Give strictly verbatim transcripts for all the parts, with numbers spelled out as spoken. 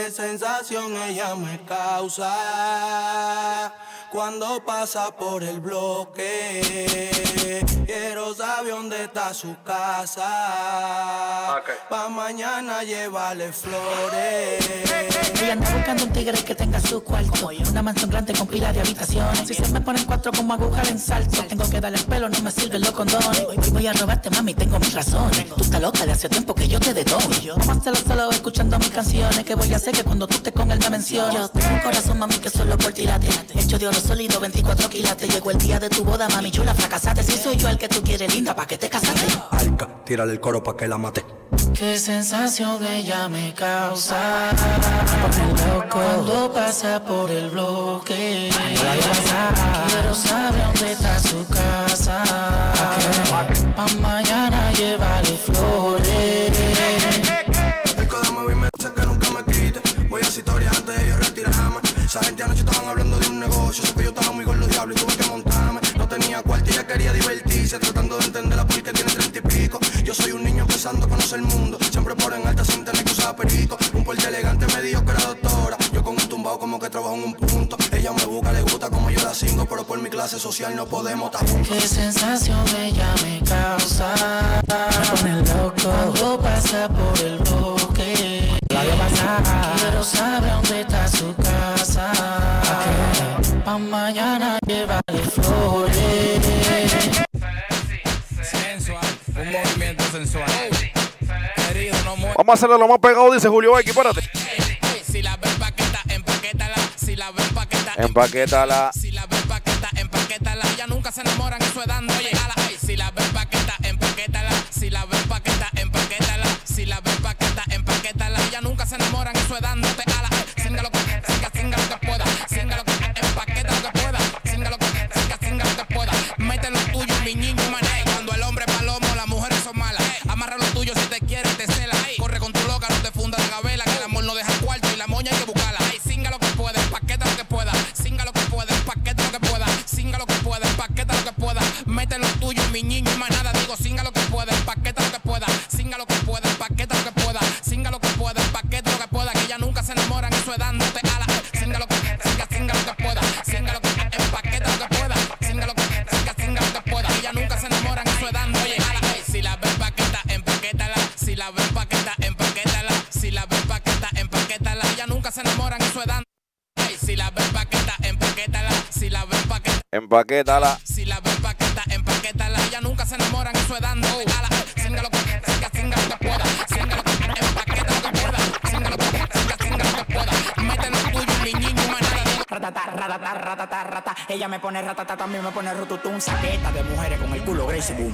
qué sensación ella me causa cuando pasa por el bloque. Quiero saber dónde está su casa, okay. Pa' mañana llevarle flores. Ella anda buscando un tigre que tenga su cuarto, una mansión grande con pila de habitaciones. Si se me ponen cuatro como agujas en salto, tengo que darle el pelo, no me sirven los condones. Hoy voy a robarte, mami, tengo mis razones. Tú estás loca, de hace tiempo que yo te detono. Vamos a hacerlo solo escuchando mis canciones, que voy a hacer que cuando tú estés con él me menciones. Yo tengo un corazón, mami, que solo por tirarte, hecho de oro sólido, veinticuatro quilates. Llegó el día de tu boda, mami chula, fracasaste. Si soy yo el que tú quieres, linda, pa' que te casaste. Alca, tírale el coro pa' que la mate. Qué sensación ella me causa, me loco cuando pasa por el bloque. Quiero saber dónde está su casa, pa' mañana llevarle flores. Rico de movimiento que nunca me quite. Voy a hacer historia antes de yo retirarme. Esa gente anoche estaban hablando de un negocio. Sé que yo estaba muy con los diablos y tuve que montarme. No tenía cuarto y ella quería divertirse, tratando de entenderla porque tiene treinta y pico. Yo soy un niño empezando a conocer el mundo, siempre por en alta sin tener que usar perico. Un porte elegante me dijo que era doctora, yo con un tumbado como que trabajo en un punto. Ella me busca, le gusta como yo la cingo, pero por mi clase social no podemos estar juntos. Qué sensación ella me causa, me pone loco cuando pasa por el bloque. Quiero saber dónde está su casa, pa' mañana llevarle flores. Sensual, un movimiento sensual. Querido, no muere. Vamos a hacerlo lo más pegado, dice Julio X, espérate. Si la ves paqueta, empaquétala. Si la ves paqueta, empaquétala. Si la ves paqueta, empaquétala. Ella nunca se enamoran, eso es dando. Oye, ala, ay. Si la ves paqueta, empaquétala. Si la ves paqueta, empaquétala. Si la ves paqueta, empaquétala. Ella nunca se enamoran, eso es dándote, ala, ay. Singa lo que, singa, singa lo que pueda. Singa lo que, empaqueta lo que pueda. Singa lo que, singa, singa lo que pueda. Mete lo tuyo, mi niño, mané. Cuando el hombre es palomo, las mujeres son malas. Amarra lo tuyo si te quieres, te cela. Corre con tu loca, no te funda la gabela. Que el amor no deja cuarto y la moña hay que buscarla. Ay, singa lo que pueda, empaqueta lo que pueda. Singa lo que pueda, empaqueta lo que pueda. Singa lo que pueda, empaqueta lo que pueda. Mete lo tuyo, mi niño, y más nada. Digo, singa lo que pueda, empaqueta lo que pueda. Singa lo que pueda, empaqueta lo que pueda. Singa lo que pueda, empaqueta lo que pueda. Que ella nunca se enamoran, eso es dándote ala. Singa lo que, singa, singa lo que pueda. Singa lo que, empaqueta lo que pueda. Singa lo que, singa, singa lo que pueda. Que ella nunca se enamoran, eso es dándote ala. Ay, si la ves paqueta, empaquétala. Si la ves paqueta, empaquétala. Si la ves paqueta, empaquétala. Ella nunca se enamoran, eso es dándote. Ay, si la ves paqueta, empaquétala. Si la ves paqueta, empaquétala. Si la ves paqueta, empaquétala. Ella nunca se enamoran, eso es dando. Ala, singa lo que, singa, singa lo que pueda. Singa lo que, empaqueta lo que pueda. Singa lo que, singa, singa lo que pueda. Mete lo tuyo, mi niño, manada. Ratata, ratata, ratata, rata. Ella me pone ratata, también me pone rututun. Saqueta de mujeres con el culo Gracie Boom.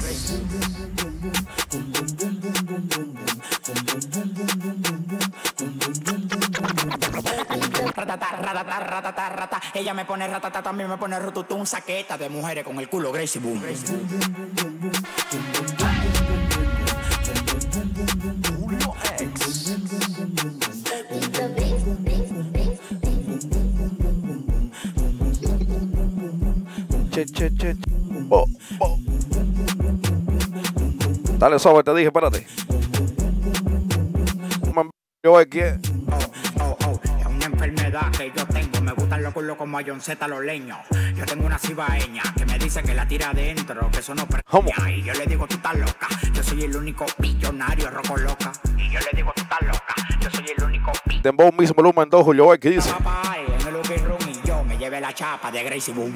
Ratata, ratata, ratata, rata. Ella me pone ratata, también me pone rututun. Saqueta de mujeres con el culo Gracie Boom. Che, che, che. Oh, oh. Dale sobre, te dije, espérate. Yo aquí. Oh, oh, oh, es una enfermedad que yo tengo. Me gustan los culos como a John Z los leños. Yo tengo una cibaeña que me dice que la tira adentro, que eso no preña. Y yo le digo, tú estás loca. Yo soy el único billonario roco loca. Y yo le digo, tú estás loca. Yo soy el único billonario. Dembow mismo volumen dos, Julio X dice. Papá, en el Lucky Room y yo me llevé la chapa de Gracie Boom.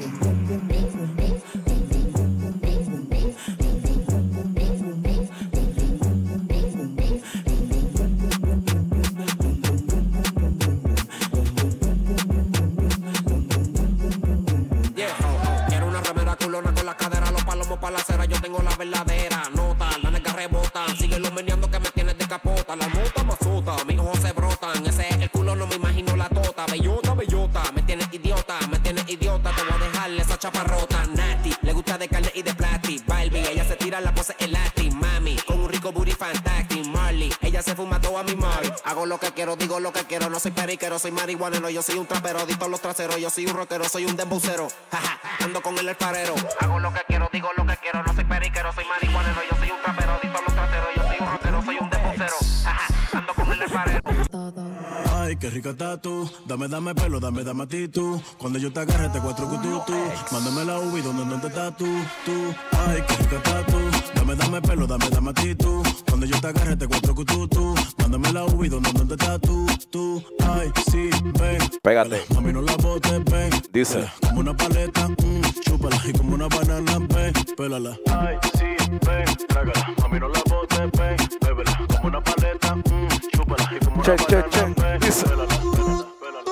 Pa' la acera, yo tengo la verdadera nota. La nega rebotan, siguen meneando que me tienes de capota. La nota me azota, mis ojos se brotan. Ese es el culo, no me imagino la tota. Bellota, bellota, me tienes idiota, me tienes idiota. Te voy a dejar esa chapa rota. Nati, le gusta de carne y de plati. Barbie, ella se tira la pose elastic. Mami, con un rico booty fantastic. Marley, ella se fuma toda mi Mari. Hago lo que quiero, digo lo que quiero. No soy periquero, soy marihuanero. Yo soy un trapero, dito los traseros. Yo soy un rockero, soy un dembocero. Jaja, ando con el alfarero. Hago lo que quiero, digo lo que quiero. No soy periquero, soy marihuanero. Yo soy un trapero, dito los traseros. Yo soy un rockero, soy un dembocero. Jaja, ando con el alfarero. Ay, Ay, qué rica estás tú. Dame, dame pelo, dame, dame a ti tú. Cuando yo te agarre, te cuatro cutu tú. Mándame la uva y donde no te estás tú, tú. Ay, qué rica estás tú. Dame, dame pelo, dame, dame a ti tú. Cuando yo te agarre, te cuatro cutu tú. Mándame la uva y donde no te estás tú, tú. Ay, sí, ven. Pégate. Mami, no la botes, ven. Dice. Como una paleta, mmm, chúpala. Y como una banana, ven, pélala. Ay, sí, ven, trágala. Mami, no la botes, ven, bébela. Como una paleta, mmm, chúpala. Y como che, una che, banana, che. ven, Dice. pélala, pélala, pélala.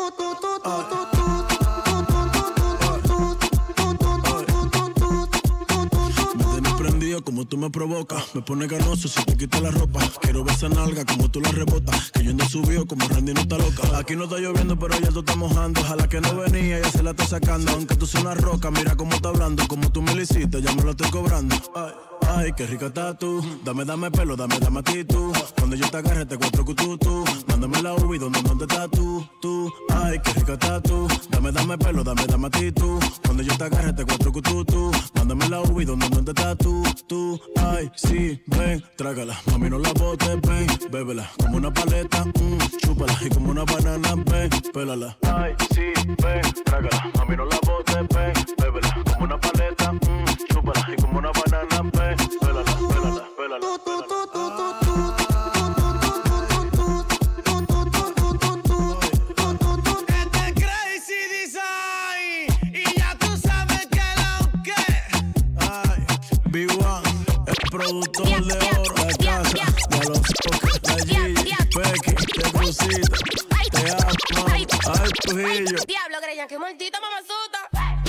Como tú me provocas, me pone ganoso si te quitas la ropa. Quiero ver esa nalga como tú la rebotas. Que yo ando subido como Randy no está loca. Aquí no está lloviendo pero ya tú está mojando. Ojalá que no venía, ya se la está sacando. Aunque tú seas una roca, mira cómo está hablando. Como tú me lo hiciste, ya me lo estoy cobrando. Ay, ay, qué rica estás tú. Dame, dame pelo, dame, dame a ti tú. Cuando yo te agarre, te cuatro cutu tú. Mándame la uva y donde, donde estás tú, tú. Ay, qué rica estás tú. Dame, dame pelo, dame, dame a ti tú. Cuando yo te agarre, te cuatro cutu tú. Mándame la uva y donde, donde estás tú, tú. Ay, sí, ven, trágala. Mami, no la botes, ven, bébela. Como una paleta, mmm, chúpala. Y como una banana, ven, pélala. Ay, sí, ven, trágala. Mami, no la botes, ven, bébela. Como una paleta, mmm, chúpala. Y como una banana, ven, pélala, pélala, pélala, pélala. Productor de oro, la casa, de los focos, la Gigi, Peque, de Crucita, te amo, ay, Trujillo. Diablo, creían que maldito mamazota.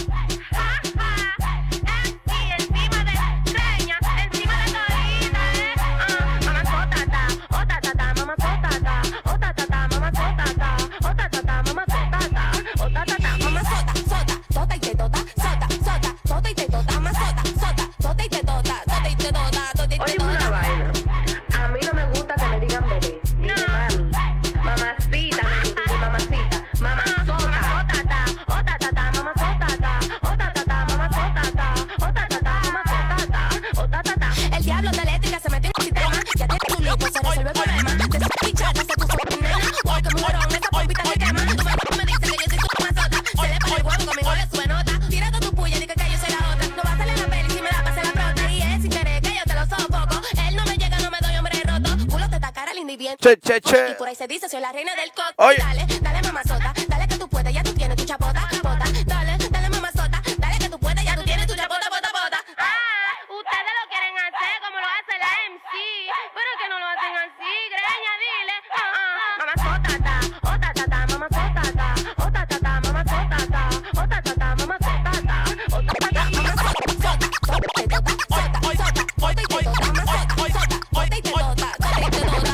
Che, che, che. Y por ahí se dice, soy la reina del coco. Oye. Dale, dale mamazota, dale que tú puedes, ya tú tienes tu chapota, bota. Dale, dale mamazota, dale que tú puedes, ya tú tienes tu chapota, bota, bota. Ah, ustedes lo quieren hacer como lo hace la M C, pero que no lo hacen así, greña, dile. Ah, ah. Mamazota, ta, ota, ta, ta, mamazota, ta, ota, ta, ta, mamazota, ta, ota, ta, ta, mamazota, ta, ota, ta, ta, mamazota, sota, sota, te tota, sota, sota, sota y te tota, mamazota, sota, sota y te tota, sota y te tota.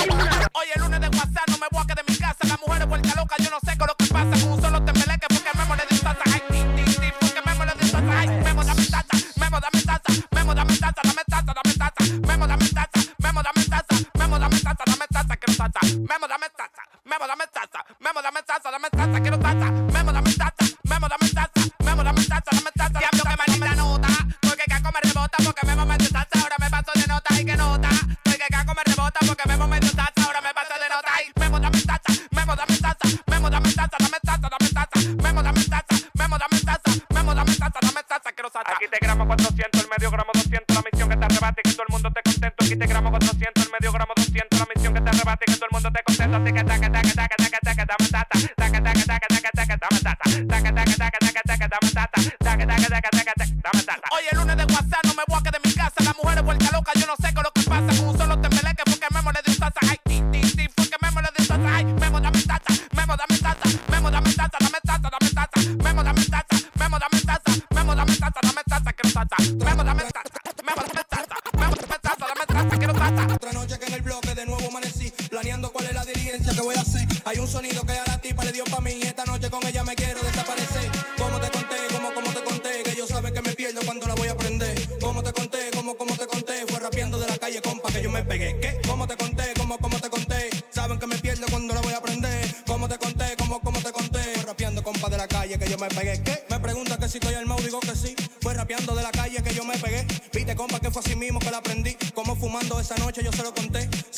Oye, el lunes de WhatsApp no me voy a quedar en mi casa. Las mujeres vuelta loca, yo no sé con lo que pasa. Con un solo tembeleque porque Memo le dio taza. Ay, ti, ti, ti, porque Memo le dio taza. Ay, Memo dame taza, Memo dame taza, Memo dame taza, dame taza, dame taza, Memo dame taza, Memo dame taza, Memo dame taza, dame taza, quiero taza, Memo dame taza, Memo dame taza, Memo dame taza, dame taza, quiero taza, Memo dame taza, Memo dame taza, Memo dame taza, dame taza. Diablo que maldita nota, porque caco me rebota, porque Memo me dio taza, ahora me paso de nota y que nota, porque caco me rebota, porque Memo me dio taza, ahora me paso de nota y Memo dame taza, Memo dame taza, Memo dame taza, dame taza, dame taza, Memo dame taza, Memo dame taza, Memo dame taza, dame taza, quiero taza. Aquí te gramo cuatrocientos, el medio gramo doscientos, la misión que te arrebate y que todo el mundo te contento. Aquí te gramo cuatrocientos, el medio gramo doscientos, la misión que te arrebate y que todo el mundo te contento. Así que taca, taca, taca, taca, taca, dame taza, taca, taca, taca, taca, taca, dame taza, taca, taca, taca, taca, taca, dame taza, taca, taca, taca, taca, dame taza. Oye, el lunes de WhatsApp no me voy a quedar en mi casa. Las mujeres vuelta loca, yo no sé con lo que pasa. Con un solo tembeleque porque Memo le dio taza. Ay, ti, ti, ti, porque Memo le dio taza. Ay, Memo dame taza, Memo dame taza, Memo dame taza, dame taza, dame taza, Memo dame taza, Memo dame taza, Memo dame taza, dame taza, quiero taza, Memo dame taza, Memo dame taza, Memo dame taza, dame taza, quiero taza. Otra noche que en el bloque de nuevo amanecí, planeando cuál es la diligencia que voy a hacer. Hay un sonido que a la tipa le dio pa' mí y esta noche con ella me quiero desaparecer. Como te conté, como, como te conté, que ellos saben que me pierdo cuando la voy a prender. Como te conté, como, como te conté, fue rapeando de la calle, compa, que yo me pegué. ¿Qué? Como te conté, como, como te conté, saben que me pierdo cuando la voy a prender. Como te conté, como, como te conté, fue rapeando, compa, de la calle, que yo me pegué. ¿Qué? Me pregunta que si estoy armado, digo que sí. Fue rapeando de la calle que yo me pegué. Viste, compa, que fue así mismo que la aprendí. Como fumando esa noche yo se lo conté.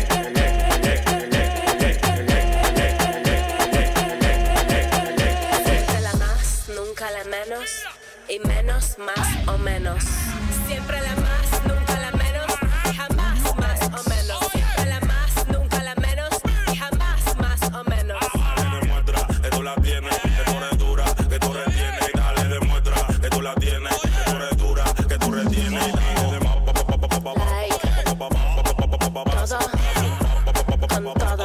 la más Y menos, más o menos. Siempre la más, nunca la menos. Y jamás más o menos. Siempre la más, nunca la menos. Y jamás más o menos. Dale, demuestra que tú la tienes, que tú eres dura, que tú retienes. Y dale, demuestra que tú la tienes, que tú eres dura, que tú retienes. Y dale, demás, pa, pa, pa, pa, pa, pa, pa, pa, pa, Todo, con todo.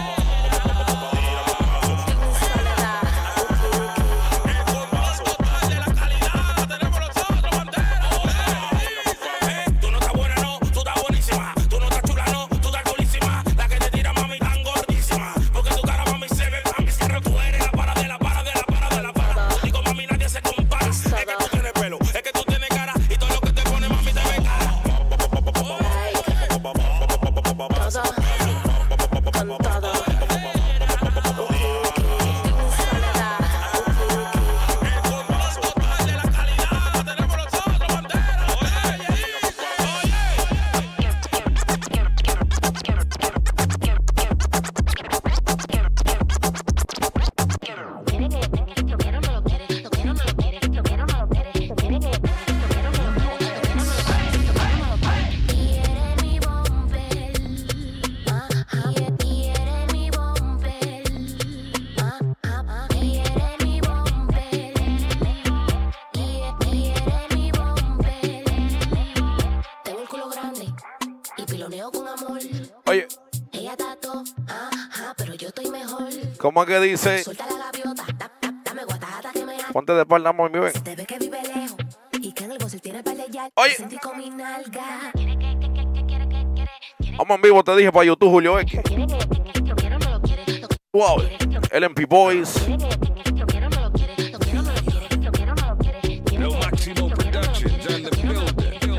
¿Cómo es que dice? Ponte de espalda, amor, mi ven. Oye. Vamos en vivo, te dije, para YouTube, Julio X. Wow. L M P Boys. Lo máximo Productions and the building.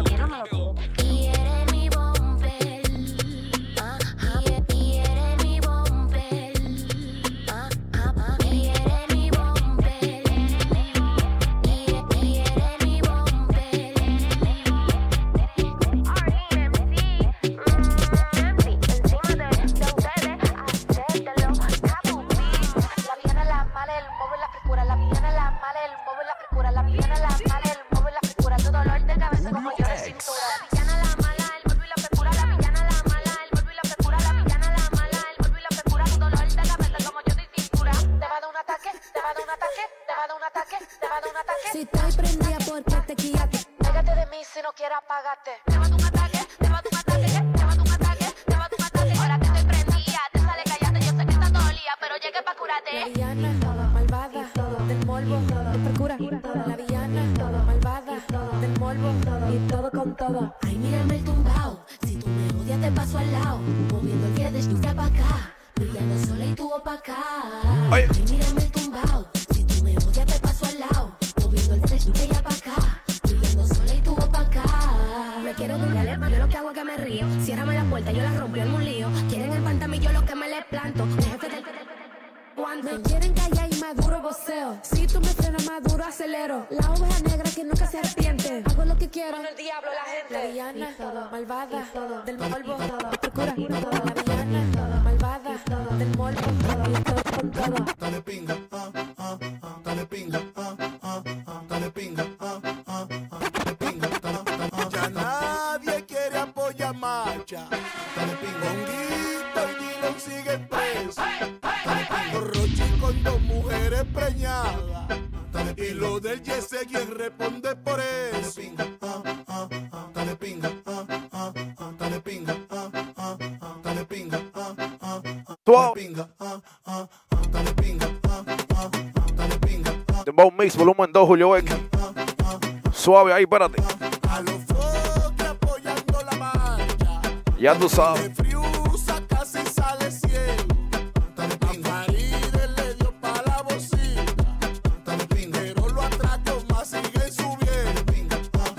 Si estoy prendida porque te quíate. Pégate de mí si no quieres apagarte. Te va a un ataque, te va a un ataque, te va a un ataque, te va a un ataque. Ahora que estoy prendida, te sale callate. Yo sé que estás dolida, pero llegué pa' curarte. La villana, malvada, del polvo, te procura. La villana, malvada, del polvo, y todo con todo. Ay, mírame el tumbao. Si tú me odias, te paso al lado. Moviendo el pie de chuta pa' acá. Brillando sola y tú pa' acá. Ay, mírame el tumbao. Si tú me odias, te paso al lado. Moviendo el fresh y ella pa' acá. Brillando sola y tú pa' acá. Me quiero durar, yo lo que hago es que me río. Ciérrame la puerta, yo la rompo en un lío. Quieren el pantamí, yo lo que me les planto. Jefe del... Cuando me quieren callar y maduro voceo. Si tú me frenas maduro acelero. La oveja negra que nunca se arrepiente. Hago lo que quiero. Con el diablo la gente. La villana, malvada, del polvo, procura. La villana, malvada, del polvo, y todo con todo. Dale pinga, ah, ah, ah, dale pinga, ah, ah, ah, dale pinga, ah, ah, ah, dale pinga, ah, ah. Ya nadie quiere apoyar marcha. Dale pinga, Honguito y Dylan siguen presos. Dale pinga, Rochi con dos mujeres preñadas. Y lo del Jesse, quien responde por eso. Dale pinga, ah, ah, ah, dale pinga, ah, ah, ah, dale pinga, ah, ah, ah, dale pinga, ah, ah, ah, dale pinga, ah, ah, ah, dale pinga, ah, ah, ah, dale pinga. Dembow Mix, volumen dos, Julio X. Suave ahí, espérate. A los foques apoyando la marcha. Ya tú sabes. De Friusa casi sale cielo. A Faride le dio pa' la bocina. Pero los atracos más siguen subiendo.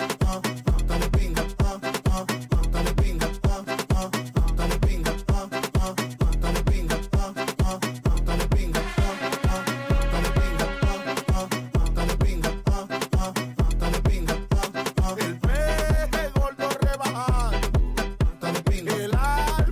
Dale pinga, ah, ah, ah, dale pinga, ah, ah, ah, dale pinga, ah, ah, ah, dale pinga, ah, ah, ah, dale pinga, ah, ah, ah, dale pinga, ah, ah, ah, dale pinga, ah, ah, ah, dale pinga, ah, ah. El peje gordo rebajando. El alma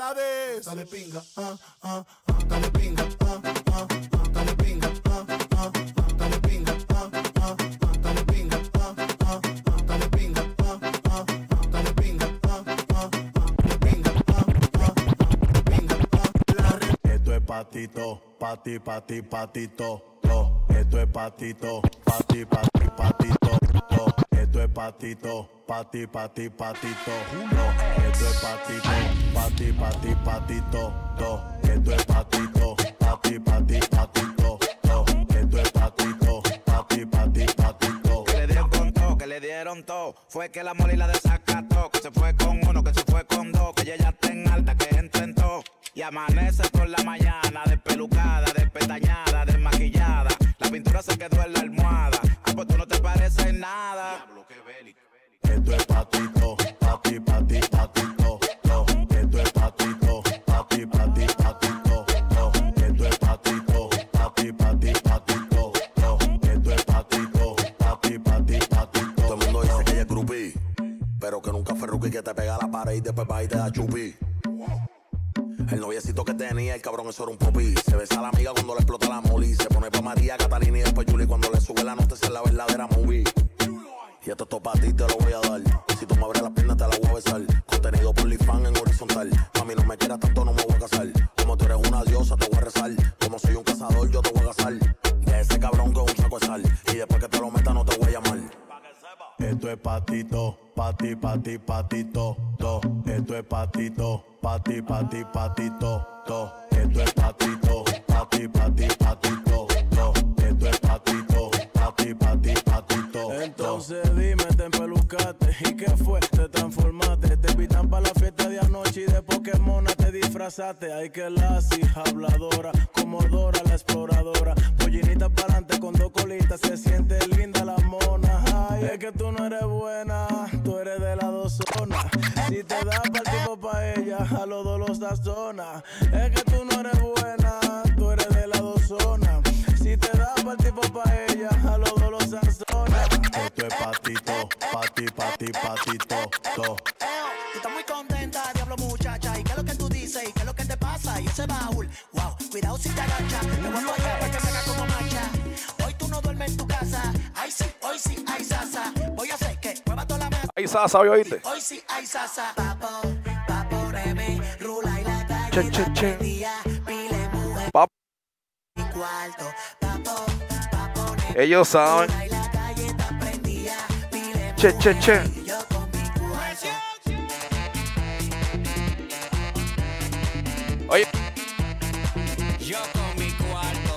sabes. Dale pinga, ah, ah, ah, dale pinga, ah, ah, ah, dale pinga, ah, ah, ah, dale pinga, ah, ah, ah, dale pinga, ah, ah, ah, dale pinga, ah, ah, ah, dale pinga, ah, ah, ah, dale pinga, ah, ah, ah. Esto es patito, pati, pati, patito, to. Esto es patito, pati, pati, patito, to. Esto es patito, pati, pati, patito, to. Esto es patito, pati, pati, patito, to. Esto es patito, pati, pati, patito, to. Esto es patito, pati, pati, patito. Que le dieron con todo, que le dieron todo. Fue que la moli la desacató, que se fue con uno, que se fue con dos, que ella ya está en alta, que entra en todo. Y amanece por la mañana, despelucada, despestañada, desmaquillada. La pintura se quedó en la almohada. Ah, pues tú no te pareces nada. Diablo, qué bélico. Esto es patito, pati, pati, patito, to. Esto es patito, pati, pati, patito, to. Esto es patito, pati, pati, patito, to. Esto es patito, pati, pati, patito. Todo el mundo dice que ella es groupie, pero que nunca fue rookie, que te pega a la pared y después va y te da chupi. El noviecito que tenía, el cabrón, eso era un popi. Se besa a la amiga cuando le explota la moli. Se pone pa' María, Catalina y después Julie. Cuando le sube la nota, esa es la verdadera movie. Y esto es todo pa' ti, te lo voy a dar. Si tú me abres las piernas, te la voy a besar. Contenido por OnlyFans en horizontal. Mami, no me quieras tanto, no me voy a casar. Como tú eres una diosa, te voy a rezar. Como soy un cazador, yo te voy a cazar. Y a ese cabrón que es un saco de sal. Y después que te lo meta, no te voy a llamar. Esto es patito, pati, pati, patito, to. Esto es patito, pati, pati, patito, to. Esto es patito, pati, pati, patito, to. Esto es patito, pati, pati, patito. Entonces dime, te empelucaste. ¿Y qué fue? Te transformaste. Te invitan para la fiesta de anoche y de Pokémon te disfrazaste. Ay, que lassi, habladora, como Dora la exploradora. Pollinita para adelante con dos colitas, se siente linda la mona. Ay, es que tú no eres buena, tú eres de la dos zonas. Si te da para el tipo pa' ella, a los dos los das zona. Es que tú no eres buena, tú eres de la dos zonas. Si te da para el tipo pa' ella, a los dos los das zona. Esto es patito, pati, pati, patito, to. Tú estás muy contenta, diablo muchacha. ¿Y qué es lo que tú dices? ¿Y qué es lo que te pasa? Y ese baúl, wow, cuidado si te agachas. Te voy a fallar para que me haga como macha. Hoy tú no duermes en tu casa. Ay sí, hoy sí hay sasa. Voy a hacer que mueva toda la mesa. Hay sasa, hoy oíste. Hoy sí hay sasa. Papo, papo, reme, rula y la calle. Che, che, che. Pile mujer. Pap. Mi cuarto. Papo, papo, reme. Ellos saben. Che, che, che. Oye. Yo con mi cuarto.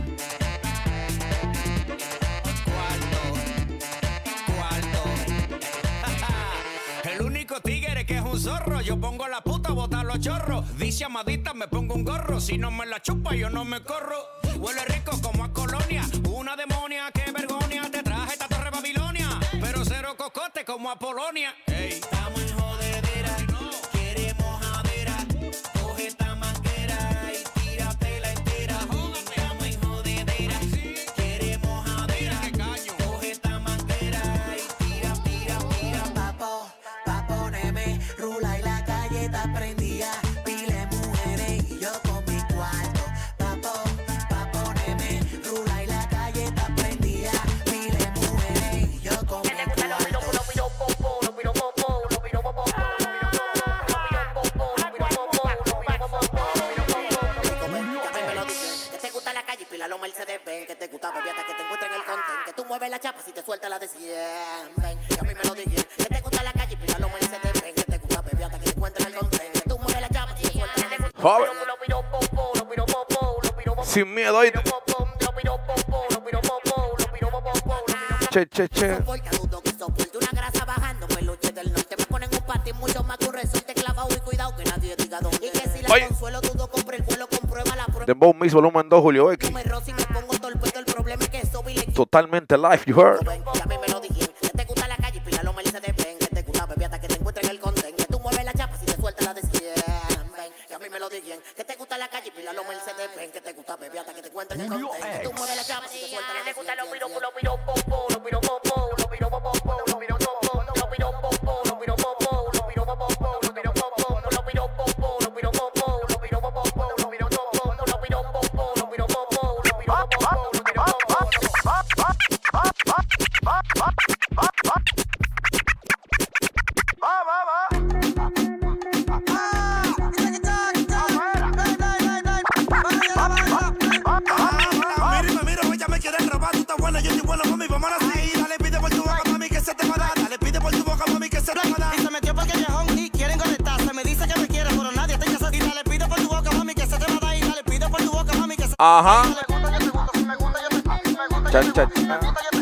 Cuarto. Cuarto. El único tigre que es un zorro. Yo pongo la puta a botar los chorros. Dice Amadita, me pongo un gorro. Si no me la chupa, yo no me corro. Huele rico como a colonia. Una demonia que vergonia. Te traje esta torre Babilonia. Pero cero cocote como a Polonia. Ey. Estamos en jodedera. Queremos jadera. Coge esta manguera y tíratela entera. Estamos en jodedera. Queremos jadera. Coge esta manguera y tira, tira, tira. Papo, papo, neme, rula y la calle está prendida. Pile mujeres y yo con mi cuarto. Papo, papo, neme, rula y la calle está prendida. Pile mujeres y yo con mi cuarto. Que te gusta beber hasta que te encuentre en el content. Que tú mueves la chapa si te suelta la de cien. Que a mí me lo dije. Que te gusta la calle, pila lo Mercedes Benz. Que te gusta beber hasta que te encuentre en el content. Que tú mueves la chapa si te suelta la de cien. Joven. Sin miedo, oíste. Che, che, che. Una grasa bajando, peluche del norte. Me ponen un patín mucho más que un resorte clavado y cuidado que nadie diga dónde. Y que si la consuelo dudo, compre el vuelo, comprueba la prueba. Dembow Mix volumen dos, Julio X. Totalmente live, you heard. A mí me lo dije. Que te gusta la calle, pila lo Mercedes Benz. Que te gusta beber hasta que te encuentre en el content. Que tú mueves la chapa si te suelta la de cien. Que a mí me lo dije. Que te gusta la calle, pila lo Mercedes Benz. Que te gusta beber hasta que te encuentre en el content. Que tú mueves la chapa si te suelta la de cien. Lo piro, lo piro, popo, lo piro, popo, lo piro, popo, lo piro, popo, lo piro, popo, lo piro, popo, lo piro, popo, lo piro, popo, lo piro, popo, lo piro, popo, lo piro, popo. Ajá. Cha, cha, cha.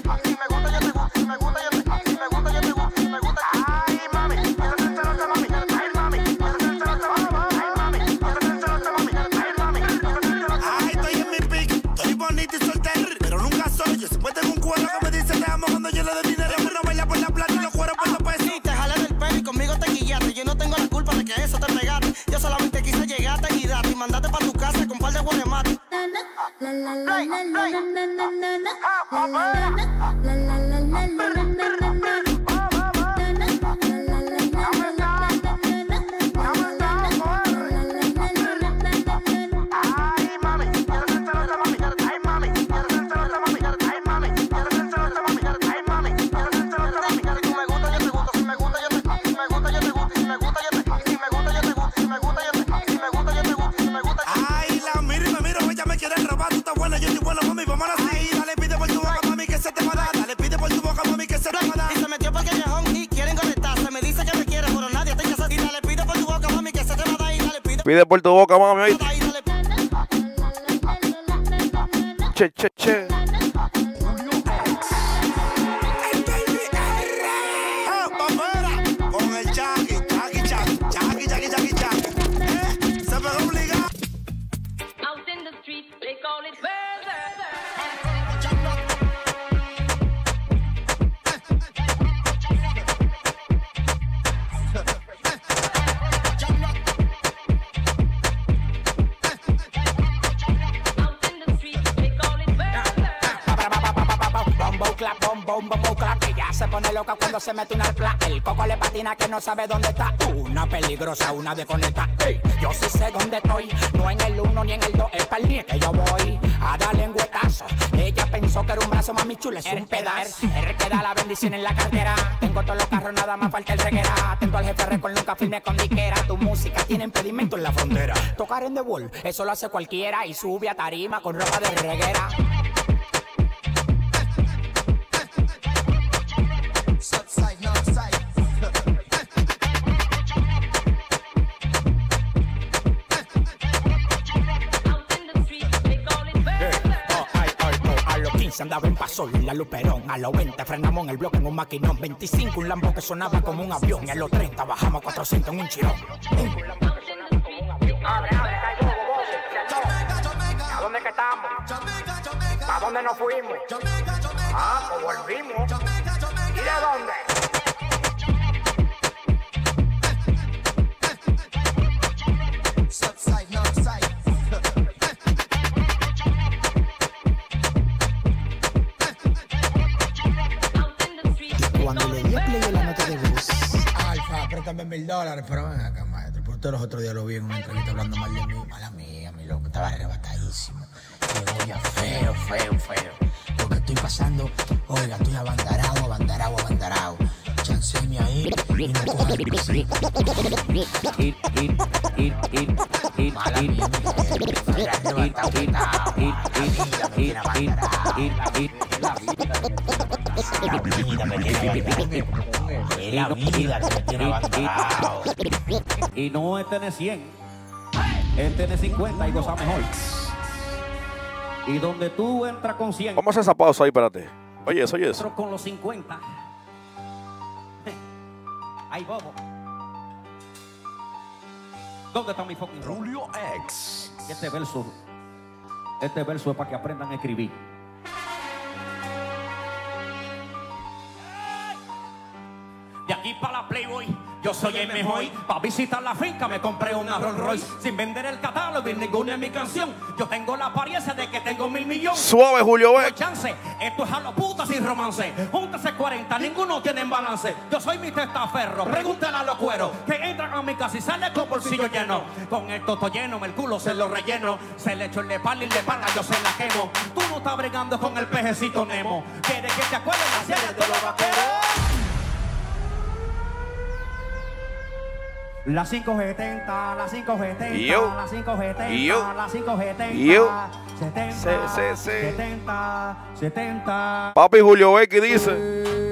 Ay, estoy en mi pick, estoy bonita y soltera, pero nunca soy yo. Siempre tengo un cuero que me dice te amo cuando yo le doy dinero. Uno baila por la plata y los cueros por los pesos. Sí, te jalé del pelo y conmigo te guillaste. Yo no tengo la culpa de que eso te pegaste. Yo solamente quise llegarte y darte y mandarte para tu casa con par de guaremates. Ay, la miro y me miro, ella me quiere robar. Tú estás buena, yo estoy bueno, mami, vamos a seguir. Dale, pide por tu boca, mami, que se te va a dar. Dale, pide por tu boca, mami, que se te va a dar. Y se metió por el callejón y quieren conectarse. Me dice que me quiere, pero nadie te casa. Y dale, pide por tu boca, mami, que se te va a dar. Y dale, pide Pide por tu boca, mami, oíste. y dale. Che, che, che. Ah, pa' afuera, con el Jackie, Jackie, Jackie, Jackie, Jackie, Jackie, Jackie. Eh, se pegó obligado. Out in the street, they call it murder. Out in the street, they call it murder. Bombo clap, bom, bom, bombo clap. Ella se pone loca cuando se mete una alpla. El coco le patina que no sabe dónde está. Una peligrosa, una desconecta. Ey, yo sí sé dónde estoy. No en el uno ni en el dos, es para el diez que yo voy a darle un huetazo. Ella pensó que era un brazo, mami chula, es un pedazo. Er que da la bendición en la cartera. Tengo todos los carros, nada más falta el reguera. Tengo al jefe récord, nunca firme con diquera. Tu música tiene impedimento en la frontera. Tocar en The Wall, eso lo hace cualquiera. Y sube a tarima con ropa de reguera. Andaba en Pasol, la Luperón. A los veinte frenamos en el bloque en un maquinón. veinticinco, un Lambo que sonaba como un avión. Y a los treinta bajamos cuatrocientos en un chirón. Abre, abre, caigo, ¿a dónde que estamos? ¿A dónde nos fuimos? Ah, pues volvimos. ¿Y de dónde? Cuando le di a play a la nota de voz. Alfa, préstame mil dólares, pero ven acá, maestro. Por todos los otros días lo vi en una entrevista hablando mal de mí. Mala mía, mi loco, estaba arrebatadísimo. Y oiga, feo, feo, feo. Lo que estoy pasando, oiga, estoy abandarado, abandarado, abandarado. Chanceme ahí y no coja el pisito. Mala mía, mi arrebatado, la vida me tiene la vida que me tiene abandonado. Y no es tener cien, es tener cincuenta y gozar mejor. Y donde tú entras con cien. Vamos a esa pausa ahí, espérate. Oye eso, oye eso. Entro con los cincuenta. Ay, bobo. ¿Dónde está mi fucking rock? Julio X. Este verso, este verso es para que aprendan a escribir. De aquí para la Playboy, yo soy el mejor. Para visitar la finca me compré una Rolls Royce. Sin vender el catálogo y ninguna es mi canción. Yo tengo la apariencia de que tengo mil millones. Suave, Julio Beck. Chance, esto es a los putas sin romance. Júntese cuarenta, ninguno tiene balance. Yo soy mi testaferro, pregúntale a los cueros que entran a mi casa y salen con bolsillo lleno. Con el toto lleno, el culo se lo relleno. Se le echo el de pala y de pana, yo se la quemo. Tú no estás bregando con el pejecito Nemo. ¿Quieres que te acuerdes la serie de los vaqueros? La cinco setenta, la cinco setenta, Yo. la cinco setenta, Yo. la cinco setenta, Yo. setenta, Sí, sí, sí. setenta, setenta. Papi Julio Beck dice.